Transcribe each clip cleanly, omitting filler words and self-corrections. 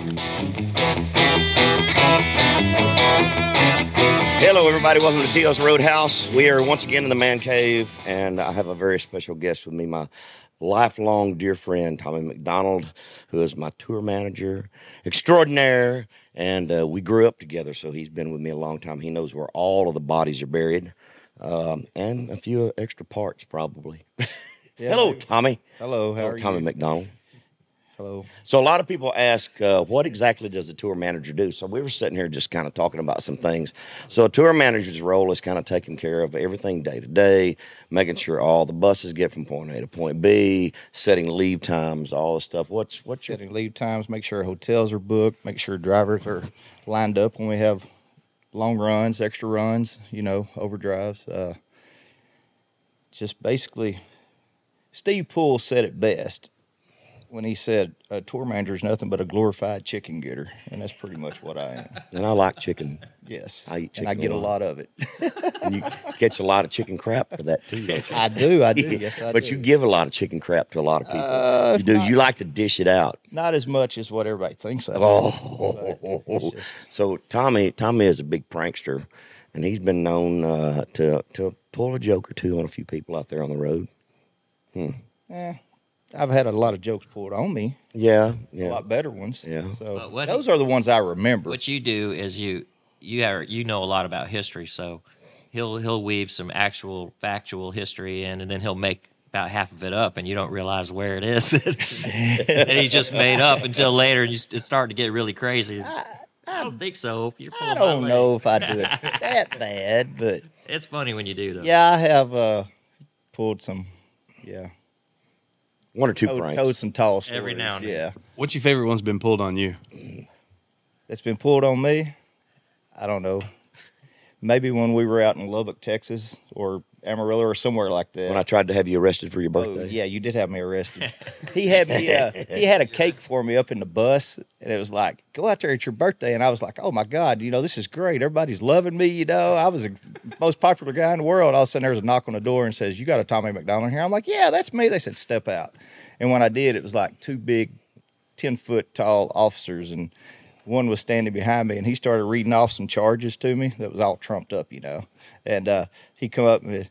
Hello, everybody. Welcome to Tito's Roadhouse. We are once again in the man cave, and I have a very special guest with me, my lifelong dear friend, Tommy McDonald, who is my tour manager extraordinaire, and we grew up together, so he's been with me a long time. He knows where all of the bodies are buried, and a few extra parts, probably. Yeah, Hello, maybe. Tommy. Hello, how are Tommy you? McDonald. Hello. So a lot of people ask, what exactly does a tour manager do? So we were sitting here just kind of talking about some things. So a tour manager's role is kind of taking care of everything day to day, making sure all the buses get from point A to point B, setting leave times, all the stuff. What's your Setting leave times, make sure hotels are booked, make sure drivers are lined up when we have long runs, extra runs, overdrives. Just basically, Steve Poole said it best when he said a tour manager is nothing but a glorified chicken getter, and that's pretty much what I am. And I like chicken. Yes, I eat chicken and I get a a lot. lot of it. And you catch a lot of chicken crap for that too, don't you? I do. Yes, I do. But you give a lot of chicken crap to a lot of people. if You do. not- You like to dish it out. Not as much as what everybody thinks I do. Oh, It's just- so Tommy is a big prankster, and he's been known to pull a joke or two on a few people out there on the road. I've had a lot of jokes pulled on me. Yeah, A yeah. lot better ones. Yeah. So But what those are the ones I remember. What you do is you know a lot about history, so he'll weave some actual factual history in, and then he'll make about half of it up, and you don't realize where it is that he just made up until later, and it's starting to get really crazy. I don't think so. You're I pulling my don't leg. know if I do it that bad, but It's funny when you do though. yeah, I have pulled some. Yeah, One or two pranks. told some tall stories. Every now and then. Yeah, What's your favorite one's been pulled on you? that's been pulled on me. I don't know. Maybe when we were out in Lubbock, Texas, or Amarillo, or somewhere like that. When I tried to have you arrested for your Oh, birthday. yeah, you did have me arrested. He had me. He had a cake for me up in the bus, and it was like, "Go out there, it's your birthday." And I was like, "Oh my God, this is great. Everybody's loving me. I was the most popular guy in the world." All of a sudden, there was a knock on the door and says, "You got a Tommy McDonald here?" I'm like, "Yeah, that's me." They said, "Step out." And when I did, it was like two big, 10-foot tall officers, and one was standing behind me, and he started reading off some charges to me that was all trumped up, And he come up and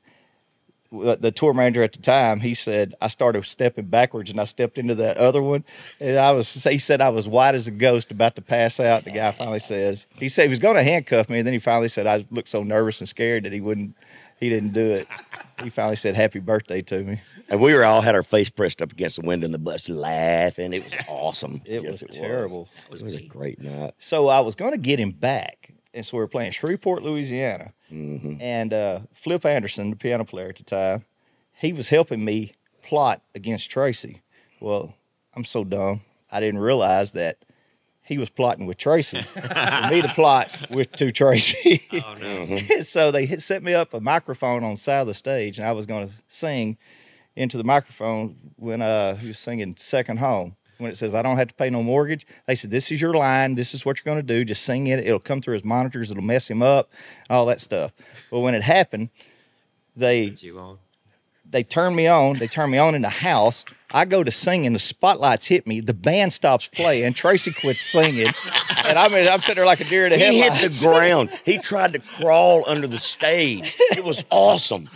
the tour manager at the time, he said, I started stepping backwards and I stepped into that other one. And he said I was white as a ghost about to pass out. The guy finally he said he was going to handcuff me. And then he finally said, I looked so nervous and scared that he didn't do it. He finally said, happy birthday to me. And we all had our face pressed up against the window in the bus laughing. It was awesome. It Yes, was terrible. It was a great night. So I was going to get him back. And so we were playing Shreveport, Louisiana. Mm-hmm. And Flip Anderson, the piano player at the time, he was helping me plot against Tracy. Well, I'm so dumb. I didn't realize that he was plotting with Tracy for me to plot to Tracy. Oh no. So they set me up a microphone on the side of the stage, and I was going to sing into the microphone when he was singing Second Home. When it says, I don't have to pay no mortgage, they said, this is your line. This is what you're going to do. Just sing it. It'll come through his monitors. It'll mess him up, all that stuff. Well, when it happened, Put you on. they turned me on. They turned me on in the house. I go to sing, and the spotlights hit me. The band stops playing. Tracy quits singing. And I'm sitting there like a deer in the He hit headlights. the ground. He tried to crawl under the stage. It was awesome.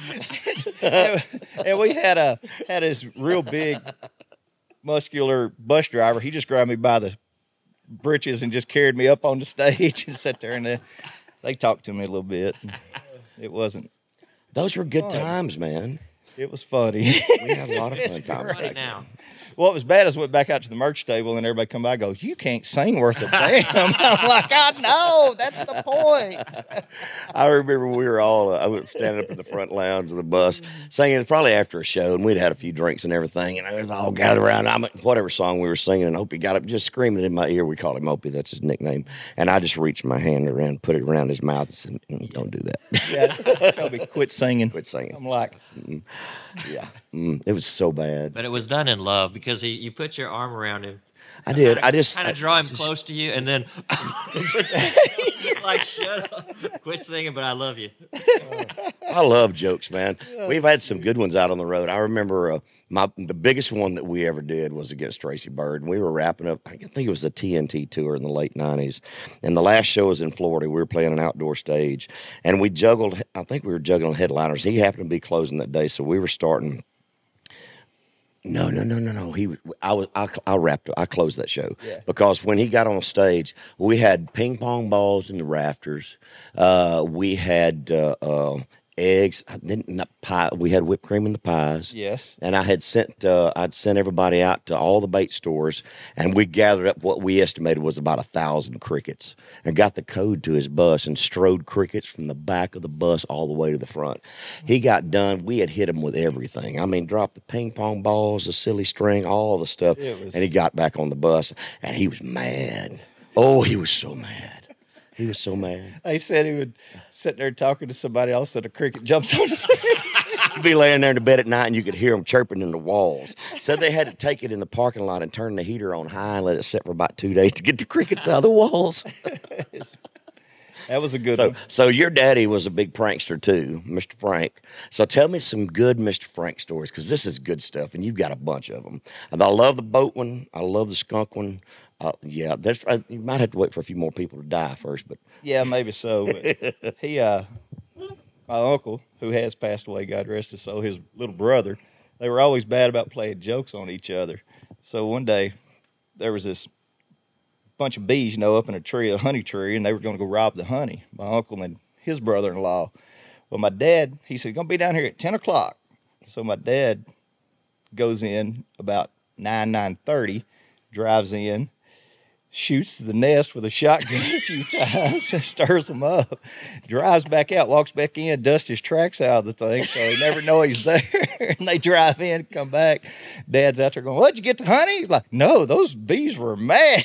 And we had this real big, muscular bus driver. He just grabbed me by the britches and just carried me up on the stage and sat there. And they talked to me a little bit. It wasn't. Those were good Fun. times, man. It was funny. We had a lot of It's fun times. great. Right now. What was bad is I went back out to the merch table and everybody come by and go, you can't sing worth a damn. I'm like, I know. That's the point. I remember we were all, I was standing up in the front lounge of the bus singing, probably after a show, and we'd had a few drinks and everything, and it was all gathered around. Whatever song we were singing, and Opie got up just screaming in my ear. We called him Opie, that's his nickname. And I just reached my hand around, put it around his mouth, and said, don't do that. Yeah. Told me, quit singing. Quit singing. I'm like, Yeah. It was so bad. But it was done in love because you put your arm around him. I did. I just kind of draw him close to you, and then like, shut up, quit singing, but I love you. I love jokes, man. We've had some good ones out on the road. I remember the biggest one that we ever did was against Tracy Byrd, and we were wrapping up. I think it was the TNT tour in the late '90s, and the last show was in Florida. We were playing an outdoor stage, and we juggled. I think we were juggling headliners. He happened to be closing that day, so we were starting. No. I closed that show because when he got on stage, we had ping pong balls in the rafters. We had eggs. Pie. We had whipped cream in the pies. Yes. And I'd sent everybody out to all the bait stores, and we gathered up what we estimated was about 1,000 crickets, and got the code to his bus and strode crickets from the back of the bus all the way to the front. He got done. We had hit him with everything. I mean, dropped the ping pong balls, the silly string, all the stuff, and he got back on the bus, and he was mad. Oh, he was so mad. He was so mad. He said he would sit there talking to somebody else, and a cricket jumps on his head. He'd be laying there in the bed at night, and you could hear him chirping in the walls. Said they had to take it in the parking lot and turn the heater on high and let it sit for about 2 days to get the crickets out of the walls. That was a good one. So your daddy was a big prankster too, Mr. Frank. So tell me some good Mr. Frank stories, because this is good stuff, and you've got a bunch of them. And I love the boat one. I love the skunk one. Yeah, you might have to wait for a few more people to die first, but Yeah, maybe so. But my uncle, who has passed away, God rest his soul, his little brother, they were always bad about playing jokes on each other. So one day, there was this bunch of bees, up in a tree, a honey tree, and they were going to go rob the honey, my uncle and his brother-in-law. Well, my dad, he said, going to be down here at 10 o'clock. So my dad goes in about 9:30, drives in, shoots the nest with a shotgun a few times, stirs them up, drives back out, walks back in, dusts his tracks out of the thing so they never know he's there. And they drive in, come back. Dad's out there going, "What'd you get the honey?" He's like, "No, those bees were mad."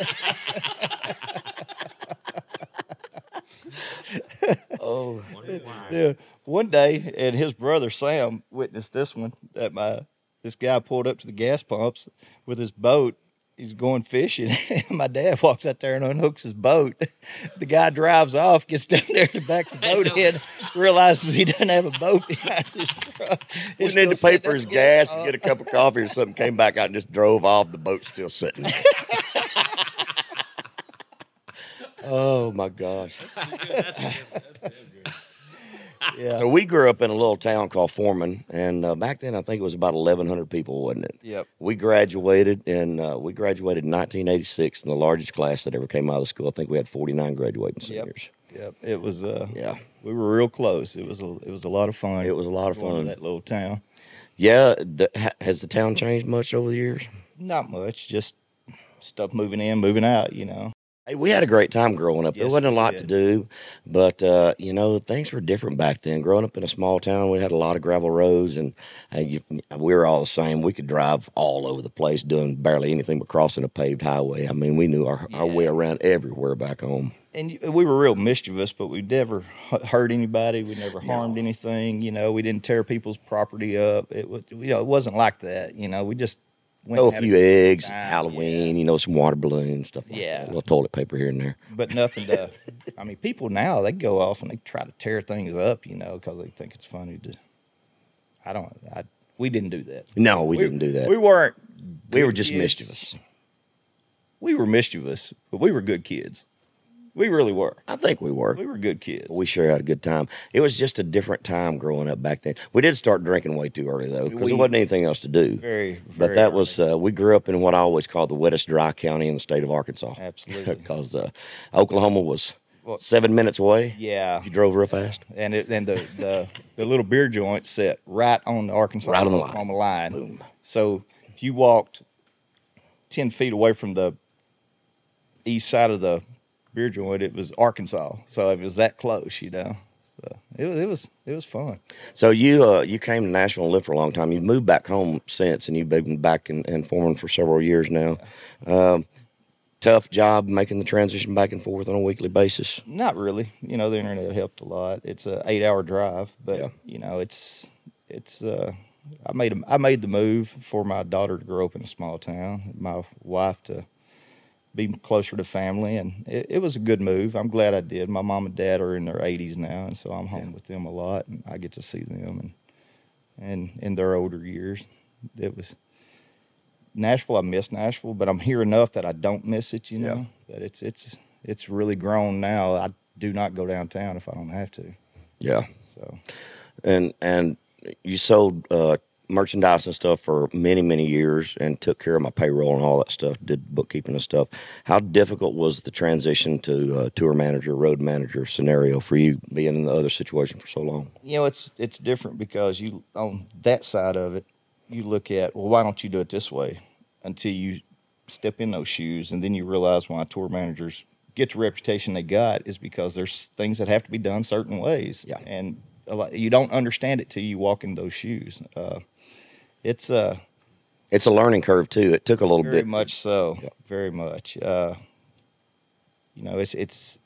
oh, Yeah. One day, and his brother Sam witnessed this one, that this guy pulled up to the gas pumps with his boat. He's going fishing. My dad walks out there and unhooks his boat. The guy drives off, gets down there to back the boat in, realizes he doesn't have a boat behind his truck. he needed to pay for his gas and get a cup of coffee or something, came back out and just drove off. The boat's still sitting. Oh, my gosh. That's good. Yeah. So we grew up in a little town called Foreman, and back then I think it was about 1,100 people, wasn't it? Yep. We graduated in 1986 in the largest class that ever came out of the school. I think we had 49 graduating seniors. Yep. It was. Yeah. We were real close. It was a lot of fun. It was a lot of going to fun. that little town. Yeah. Has the town changed much over the years? Not much. Just stuff moving in, moving out. Hey, we had a great time growing up. There Yes, wasn't a we lot did. to do, but things were different back then. Growing up in a small town, we had a lot of gravel roads, and we were all the same. We could drive all over the place, doing barely anything but crossing a paved highway. I mean, we knew our way around everywhere back home. And we were real mischievous, but we never hurt anybody. We never harmed anything. We didn't tear people's property up. It was, it wasn't like that. We just went A and had few good eggs, time. Halloween, some water balloons, stuff like Yeah. that. A little toilet paper here and there. But nothing to. I mean, people now, they go off and they try to tear things up, because they think it's funny to. We didn't do that. No, we didn't do that. We weren't. We were good just kids. mischievous. We were mischievous, but we were good kids. We really were. I think we were. We were good kids. We sure had a good time. It was just a different time growing up back then. We did start drinking way too early, though, because there wasn't anything else to do. Very, But very that early. was, we grew up in what I always call the wettest dry county in the state of Arkansas. Absolutely. Because Oklahoma was Well, 7 minutes away Yeah. if you drove real fast. And the little beer joint set right on the Arkansas Right on the line. Oklahoma line. Boom. So if you walked 10 feet away from the east side of the beer joint, it was Arkansas. So it was that close, So it was fun. So you came to Nashville and lived for a long time. You've moved back home since, and you've been back in Foreman for several years now. Tough job making the transition back and forth on a weekly basis. Not really. The internet helped a lot. It's a 8-hour drive, but Yeah. it's I made the move for my daughter to grow up in a small town, my wife to be closer to family, and it was a good move. I'm glad I did. My mom and dad are in their 80s now, and so I'm home with them a lot, and I get to see them and in their older years. It was Nashville. I miss Nashville, but I'm here enough that I don't miss it. You know that it's really grown now. I do not go downtown if I don't have to. Yeah. So, And you sold merchandise and stuff for many, many years and took care of my payroll and all that stuff, did bookkeeping and stuff. How difficult was the transition to tour manager, road manager scenario for you being in the other situation for so long? you know, it's different because you on that side of it, you look at, well, why don't you do it this way until you step in those shoes, and then you realize why tour managers get the reputation they got is because there's things that have to be done certain ways. Yeah. And you don't understand it till you walk in those shoes. It's a learning curve too. It took a little very bit. much so, Yeah. very much. You know, it's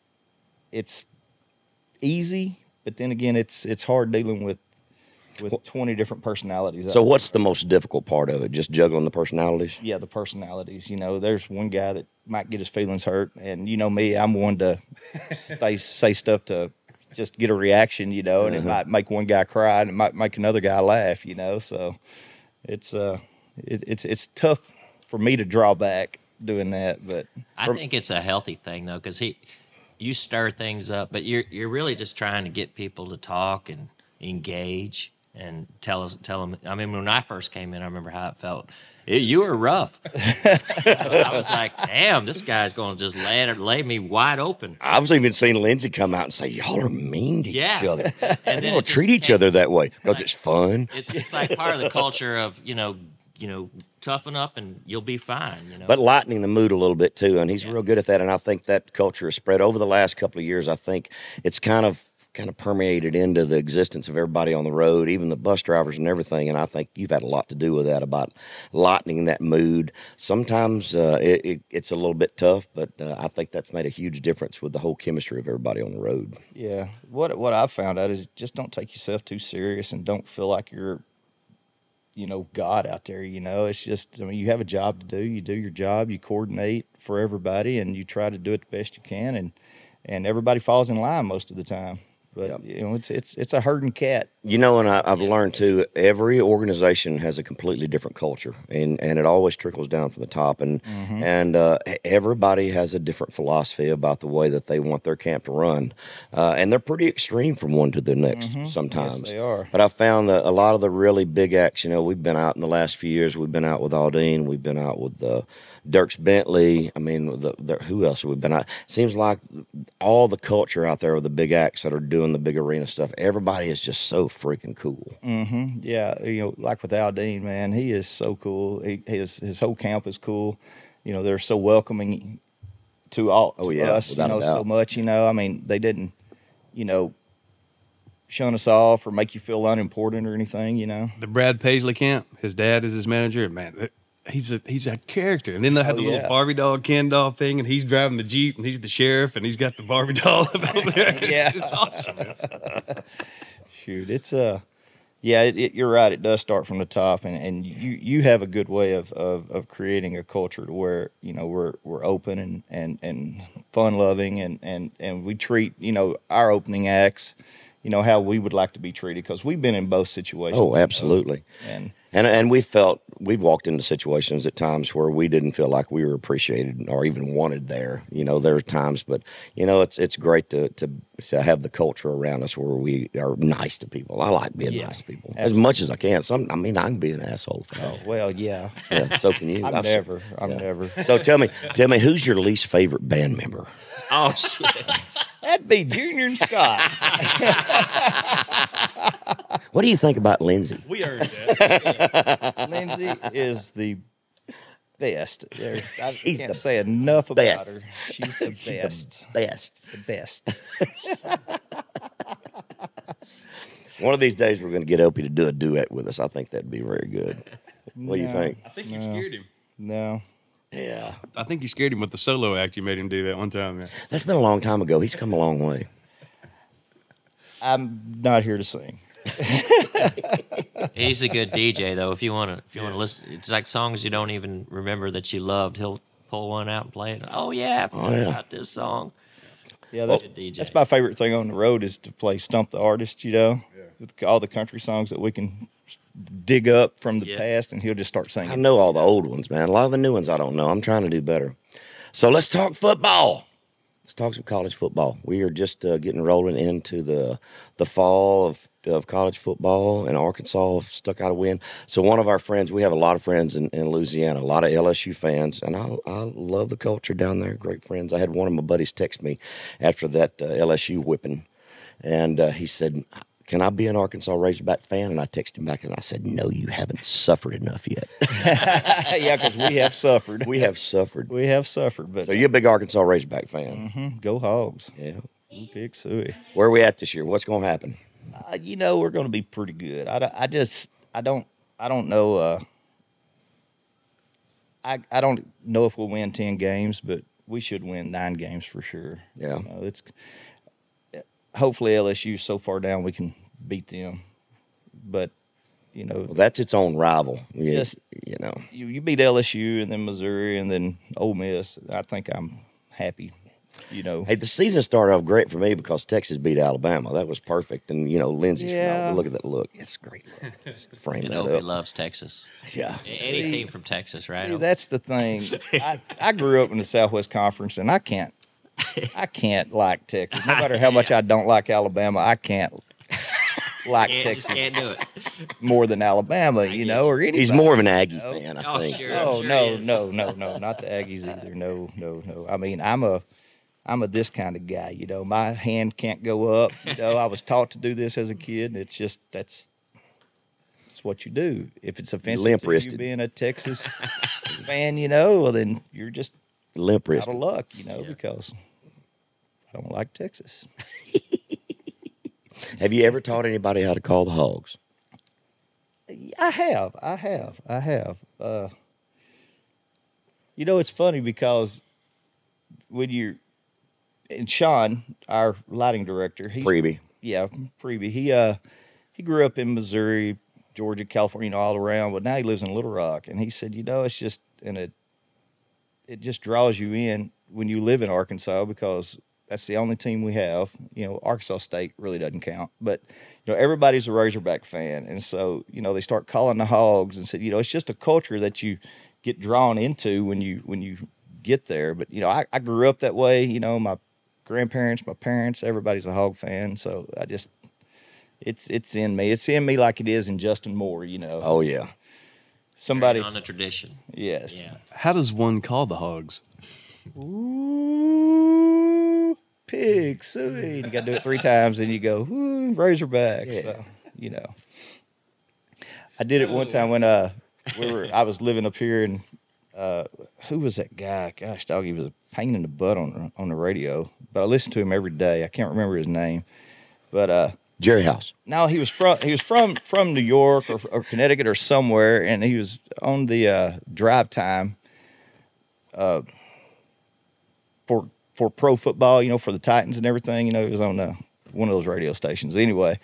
easy, but then again, it's hard dealing with 20 different personalities. So what's the most difficult part of it? Just juggling the personalities? Yeah, the personalities. You know, there's one guy that might get his feelings hurt, and you know me, I'm one to say stuff to just get a reaction, you know, and it might make one guy cry, and it might make another guy laugh, you know. So it's tough for me to draw back doing that, but I think it's a healthy thing though, because you stir things up, but you're really just trying to get people to talk and engage and tell them. I mean, when I first came in, I remember how it felt. You were rough. I was like, damn, this guy's going to just lay me wide open. I've even seen Lindsay come out and say, y'all are mean to each other. And They don't treat each other that way because it's fun. It's like part of the culture of, you know, toughen up and you'll be fine, you know. But lightening the mood a little bit too, and he's real good at that. And I think that culture has spread over the last couple of years. I think it's kind of permeated into the existence of everybody on the road, even the bus drivers and everything. And I think you've had a lot to do with that, about lightening that mood. Sometimes it's a little bit tough, but I think that's made a huge difference with the whole chemistry of everybody on the road. yeah, what I've found out is just don't take yourself too serious and don't feel like you're, you know, God out there. You know, it's just, I mean, you have a job to do. You do your job. You coordinate for everybody, and you try to do it the best you can, and everybody falls in line most of the time. But you know, it's a herding cat. You know, and I've learned too, every organization has a completely different culture, and it always trickles down from the top. And everybody has a different philosophy about the way that they want their camp to run, and they're pretty extreme from one to the next sometimes. Yes, they are. But I found that a lot of the really big acts, you know, we've been out in the last few years. We've been out with Aldine. We've been out with Dirks Bentley. I mean, who else have we been out? Seems like all the culture out there with the big acts that are doing the big arena stuff, everybody is just so freaking cool. Mm-hmm. Yeah, you know, like with Aldine, man, he is so cool. His whole camp is cool. You know, they're so welcoming to us, you know, so much. You know, I mean, they didn't, you know, shun us off or make you feel unimportant or anything. You know, The Brad Paisley camp, his dad is his manager, and man, he's a character. And then they have the little Barbie doll, Ken doll thing, and he's driving the Jeep, and he's the sheriff, and he's got the Barbie doll up over there. It's awesome, man. Shoot, it's you're right. It does start from the top, and you have a good way of creating a culture to where, you know, we're open and fun loving, and we treat, you know, our opening acts, you know, how we would like to be treated, because we've been in both situations. Oh, absolutely. And we've walked into situations at times where we didn't feel like we were appreciated or even wanted there. You know, there are times, but you know, it's great to have the culture around us where we are nice to people. I like being nice to people as much as I can. I can be an asshole. Oh, well, yeah. Yeah, so can you. I'm never. So tell me, who's your least favorite band member? Oh shit! That'd be Junior and Scott. What do you think about Lindsay? We earned that. Lindsay is the best. I She's can't the say enough about best. her. She's the best. Best. The best. One of these days, we're going to get Opie to do a duet with us. I think that'd be very good. What do you think? I think you scared him. No. Yeah. I think you scared him with the solo act you made him do that one time. Man. That's been a long time ago. He's come a long way. I'm not here to sing. He's a good DJ though. If you want to listen, it's like songs you don't even remember that you loved. He'll pull one out and play it. Oh yeah, I forgot about this song. Yeah, DJ. That's my favorite thing on the road is to play Stump the Artist, with all the country songs that we can dig up from the past, and he'll just start singing. I know all the old ones, man. A lot of the new ones I don't know. I'm trying to do better. So let's talk football. Let's talk some college football. We are just getting rolling into the fall of college football, and Arkansas stuck out a win. So one of our friends, we have a lot of friends in Louisiana, a lot of LSU fans, and I love the culture down there. Great friends. I had one of my buddies text me after that LSU whipping, and he said, "Can I be an Arkansas Razorback fan?" And I texted him back and I said, "No, you haven't suffered enough yet." Yeah, because we have suffered. We have suffered. We have suffered. But So you're a big Arkansas Razorback fan. Go Hogs. Yeah. Big Suey. Where are we at this year? What's going to happen? We're going to be pretty good. I don't know. I don't know if we'll win 10 games, but we should win 9 games for sure. Yeah. It's hopefully LSU so far down we can beat them, but Well, that's its own rival. Just, you beat LSU and then Missouri and then Ole Miss. I think I'm happy. Hey, the season started off great for me because Texas beat Alabama. That was perfect. And, Lindsey, look at that look. It's a great look. Frame that Nobody up. loves Texas. Yeah. Any team from Texas, right? See, that's the thing. I grew up in the Southwest Conference, and I can't like Texas. No matter how much I don't like Alabama, I can't like Texas. Can't do it. More than Alabama, or anybody. He's more of an Aggie fan, I think. Sure, No, sure no, he is. no, not the Aggies either. No. I mean, I'm a this kind of guy. My hand can't go up. I was taught to do this as a kid. And it's just that's what you do. If it's offensive to you Limp-wristed. being a Texas fan, well, then you're just Limp out wristed. of luck, because I don't like Texas. Have you ever taught anybody how to call the Hogs? I have. It's funny because when you're and Sean, our lighting director, Freebie. Yeah, Freebie. He grew up in Missouri, Georgia, California, all around, but now he lives in Little Rock. And he said, it's just it just draws you in when you live in Arkansas because that's the only team we have. Arkansas State really doesn't count, but everybody's a Razorback fan, and so they start calling the Hogs and said, it's just a culture that you get drawn into when you get there. But I grew up that way. My grandparents, my parents, everybody's a Hog fan, so I just it's in me. It's in me like it is in Justin Moore. Oh, yeah. Somebody on a tradition. Yes. Yeah. How does one call the Hogs? Ooh, pig, suey. You got to do it 3 times, and you go, ooh, Razorback. Yeah. So, I did it one time when I was living up here, and who was that guy? Gosh, dog, he was a pain in the butt on the radio, but I listened to him every day. I can't remember his name, but Jerry House. no, he was from New York or Connecticut or somewhere, and he was on the drive time for pro football, for the Titans and everything. He was on one of those radio stations. Anyway,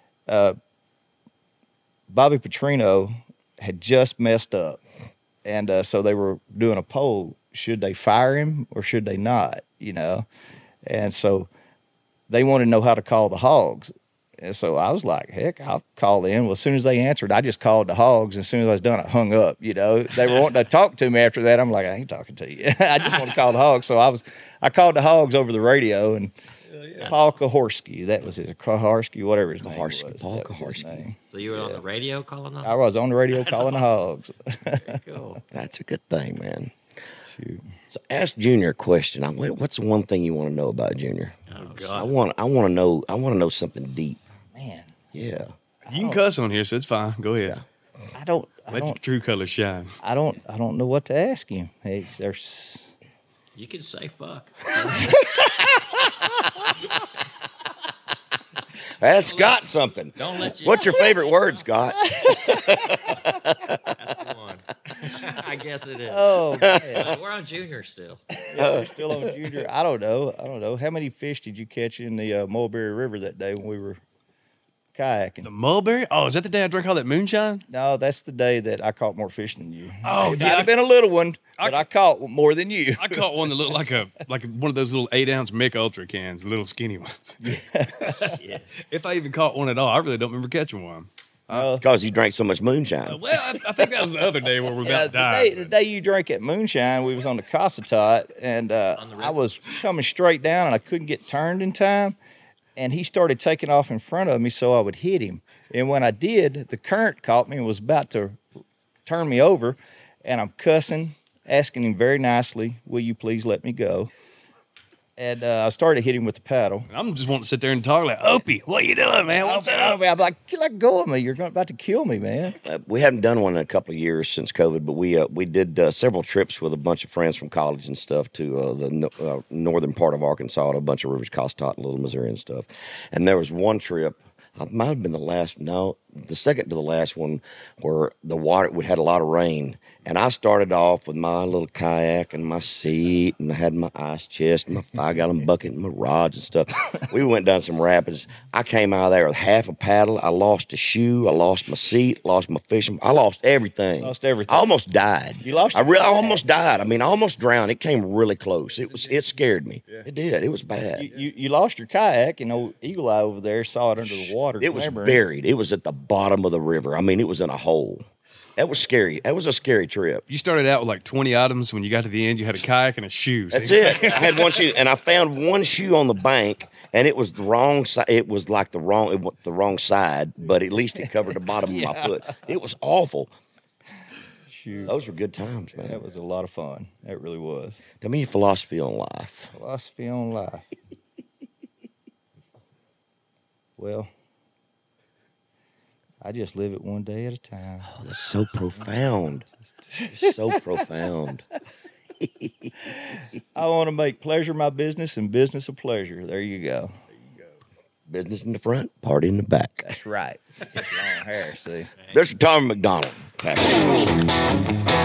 Bobby Petrino had just messed up, and so they were doing a poll: should they fire him or should they not? And so they wanted to know how to call the Hogs. And so I was like, heck, I'll call in. Well, as soon as they answered, I just called the Hogs. And as soon as I was done, I hung up. They were wanting to talk to me after that. I'm like, I ain't talking to you. I just want to call the Hogs. So I called the Hogs over the radio, and Paul Kahorsky, that was his Kahorsky, whatever his name was. Paul That was his Kahorsky. name. So you were on the radio calling them? I was on the radio calling the Hogs. Very cool. That's a good thing, man. Shoot. So ask Junior a question. What's the one thing you want to know about Junior? Oh, I God. want to know something deep. Man, Yeah. You can cuss on here, so it's fine. Go ahead. I don't Let your true colors shine. I don't know what to ask him. Hey, there's You can say fuck. Ask Scott something. Don't let you. What's your favorite word, Scott? That's the one. I guess it is. oh man. We're on junior still. Yeah, we're still on Junior. I don't know. How many fish did you catch in the Mulberry River that day when we were kayaking. The mulberry? Oh, is that the day I drank all that moonshine? No, that's the day that I caught more fish than you. Oh, It yeah, might have been a little one, but I caught more than you. I caught one that looked like one of those little 8-ounce Mick Ultra cans, the little skinny ones. Yeah. If I even caught one at all, I really don't remember catching one. It's because you drank so much moonshine. Well, I think that was the other day where we were about to the die. day you drank that moonshine, we was on the Cossatot, and I was coming straight down, and I couldn't get turned in time. And he started taking off in front of me so I would hit him. And when I did, the current caught me and was about to turn me over. And I'm cussing, asking him very nicely, will you please let me go? And I started hitting him with the paddle. I'm just wanting to sit there and talk like, Opie, what you doing, man? What's up? I'm like, let go of me. You're about to kill me, man. We haven't done one in a couple of years since COVID, but we did several trips with a bunch of friends from college and stuff to the northern part of Arkansas, to a bunch of rivers, Cossatot and Little Missouri and stuff. And there was one trip, it might have been the second to the last one, where the water, we had a lot of rain. And I started off with my little kayak and my seat, and I had my ice chest and my 5-gallon bucket and my rods and stuff. We went down some rapids. I came out of there with half a paddle. I lost a shoe. I lost my seat. Lost my fishing. I lost everything. Lost everything. I almost died. You lost I your kayak. almost died. I mean, I almost drowned. It came really close. It scared me. Yeah. It did. It was bad. You lost your kayak, and old Eagle Eye over there saw it under the water. It was buried. It was at the bottom of the river. I mean, it was in a hole. That was scary. That was a scary trip. You started out with like 20 items. When you got to the end, you had a kayak and a shoe. That's it. I had one shoe, and I found one shoe on the bank, and it was the wrong side. It was like the wrong side, but at least it covered the bottom of my foot. It was awful. Shoot. Those were good times, man. That was a lot of fun. That really was. To me, philosophy on life. Philosophy on life. Well, I just live it one day at a time. Oh, that's so profound. It's so profound. I want to make pleasure my business and business a pleasure. There you go. Business in the front, party in the back. That's right. It's long hair, see. Mr. Tommy McDonald.